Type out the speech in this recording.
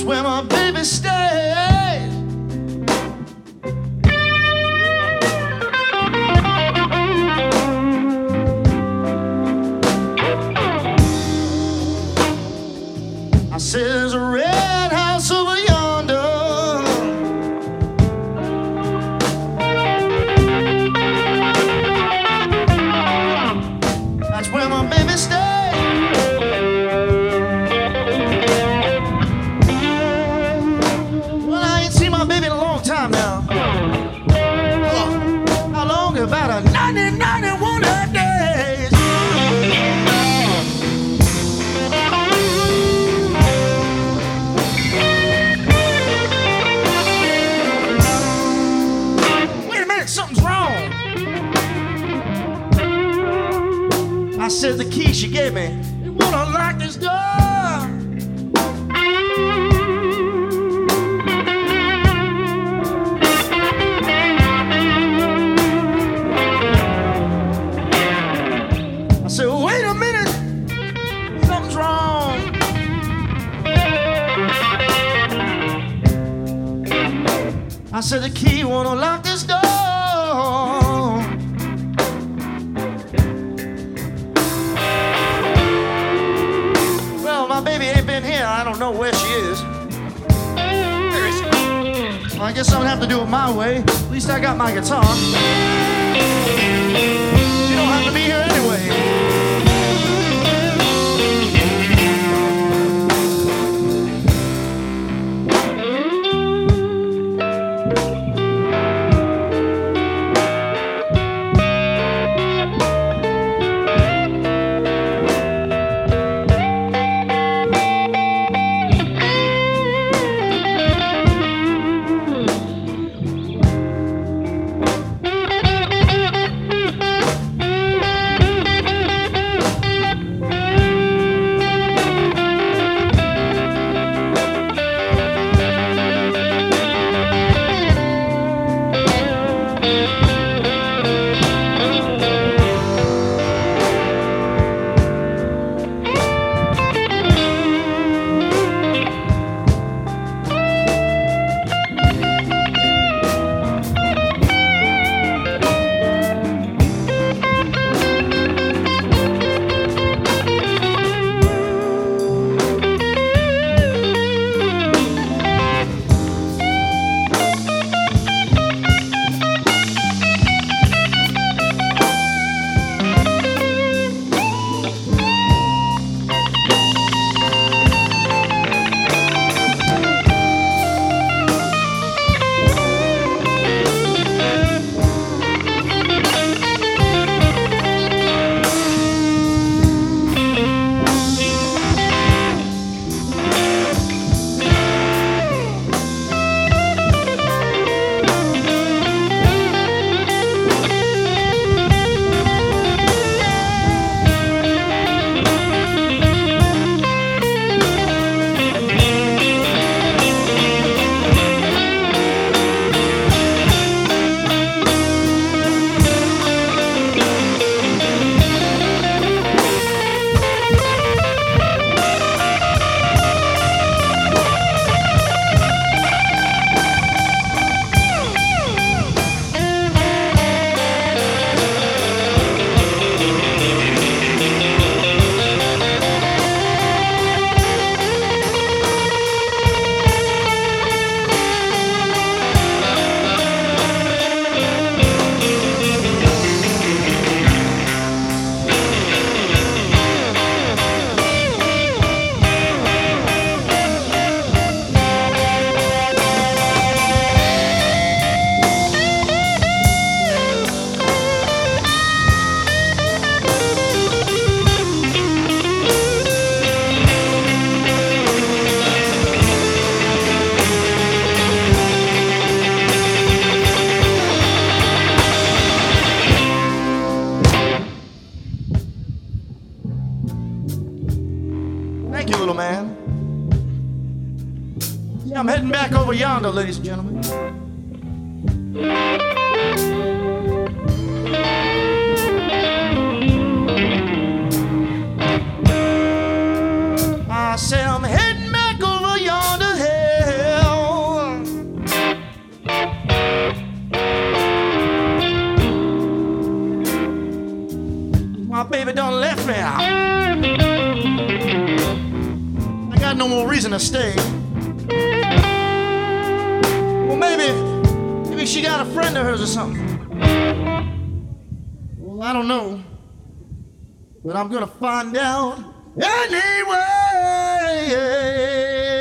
That's where my baby stays. I said there's a red house over yonder. That's where my baby stays. Well, I ain't seen my baby in a long time now. How long? About a 91 days. Wait a minute, something's wrong. I said the key she gave me, it won't unlock this door. I said, wait a minute, something's wrong. I said the key won't unlock this door. My baby ain't been here. I don't know where she is. Where is she? Well, I guess I'm gonna have to do it my way. At least I got my guitar. She don't have to be here anyway. Thank you, little man. Yeah, I'm heading back over yonder, ladies and gentlemen. I say I'm heading back over yonder. Hey. My baby done left me. I got no more reason to stay. Well, maybe she got a friend of hers or something. Well, I don't know. But I'm gonna find out anyway.